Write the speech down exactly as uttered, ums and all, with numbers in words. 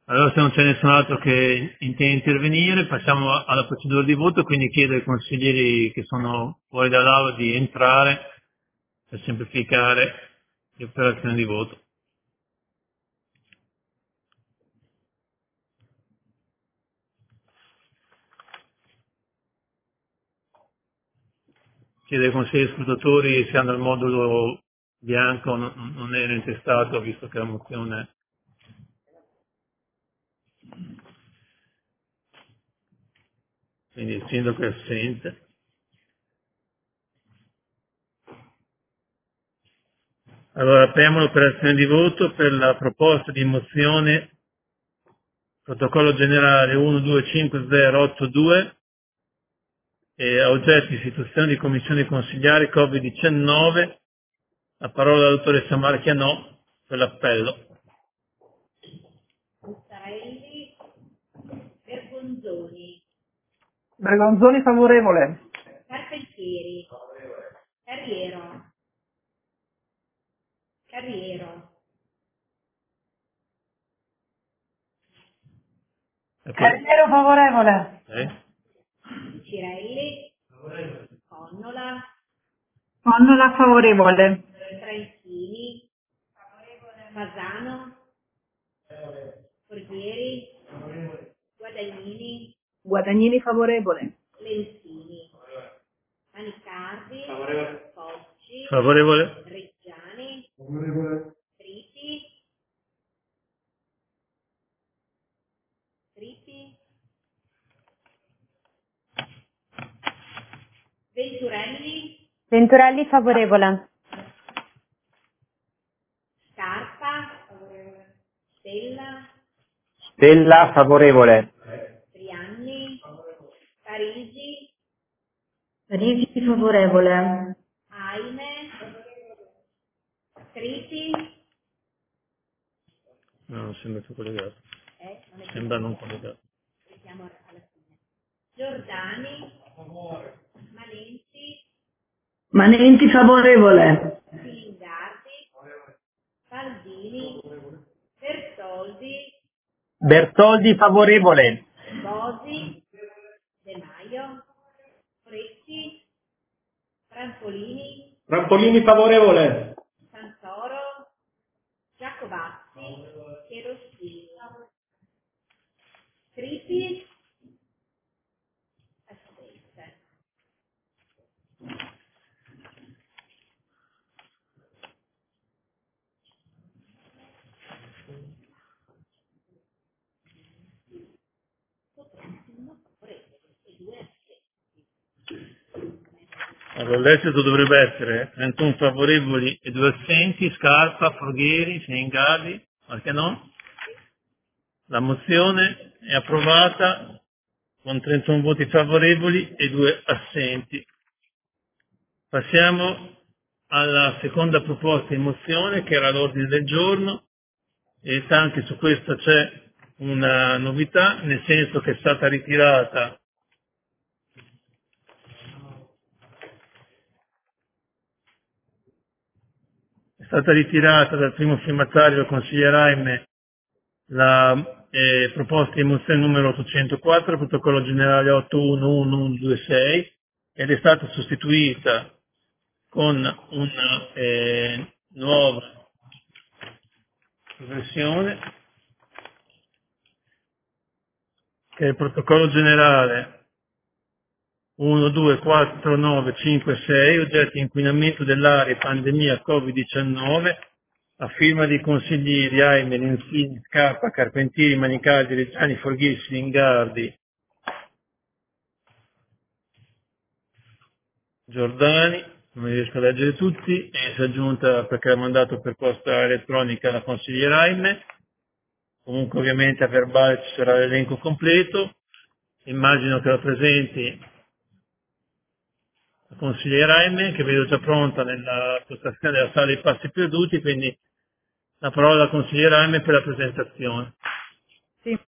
Allora se non c'è nessun altro che intende intervenire, passiamo alla procedura di voto, quindi chiedo ai consiglieri che sono fuori dall'aula di entrare per semplificare le operazioni di voto. Chiedo ai consiglieri scrutatori se hanno il modulo bianco, non, non era intestato, visto che la mozione... Quindi il sindaco è assente. Allora apriamo l'operazione di voto per la proposta di mozione protocollo generale uno due cinque zero otto due e a oggetto istituzione di commissioni consigliari Covid diciannove. La parola alla dottoressa Marchia No per l'appello. Bussarelli, Bergonzoni, Bergonzoni favorevole. Carpentieri, Carriero, Carriero, Carriero favorevole. Eh? Cirelli, Connola, Connola favorevole. Tranchini, Fasano, Forghieri, Guadagnini, Guadagnini favorevole. Lenzini, Manicardi, Foggi, Favorevole? Reggiani, Triti, Triti, Venturelli, Venturelli favorevole. Scarpa, Stella, Stella favorevole. Trianni, Parisi, Parisi favorevole. Aime, Triti, No, non sembra più collegato. eh, non è Sembra non collegato. Siamo alla fine. Giordani, Manenti, Manenti favorevole. Filingardi, Baldini, Bertoldi, Bertoldi favorevole. Bosi, De Maio, Frecci, Francolini, Rampolini favorevole. Santoro, Giacobazzi e Rossini. Triti, assente. Allora l'esito dovrebbe essere trentuno favorevoli e due assenti, Scarpa, Forghieri, Seningali, perché no? La mozione è approvata con trentuno voti favorevoli e due assenti. Passiamo alla seconda proposta di mozione che era l'ordine del giorno e anche su questa c'è una novità, nel senso che è stata ritirata è stata ritirata dal primo firmatario, il consigliere Aime, la eh, proposta di mozione numero ottocentoquattro, protocollo generale otto uno uno uno due sei, ed è stata sostituita con una eh, nuova versione che è il protocollo generale uno due quattro nove cinque sei, oggetto inquinamento dell'aria e pandemia Covid diciannove, a firma dei consiglieri Aime, Lenzini, Scarpa, Carpentieri, Manicaldi, Reggiani, Forghisi, Lingardi, Giordani, non riesco a leggere tutti, e si è aggiunta perché ha mandato per posta elettronica la consigliera Aime. Comunque ovviamente a verbale ci sarà l'elenco completo, immagino che lo presenti la consigliera Aime, che vedo già pronta nella postazione della sala dei passi perduti, quindi la parola alla consigliera Aime per la presentazione.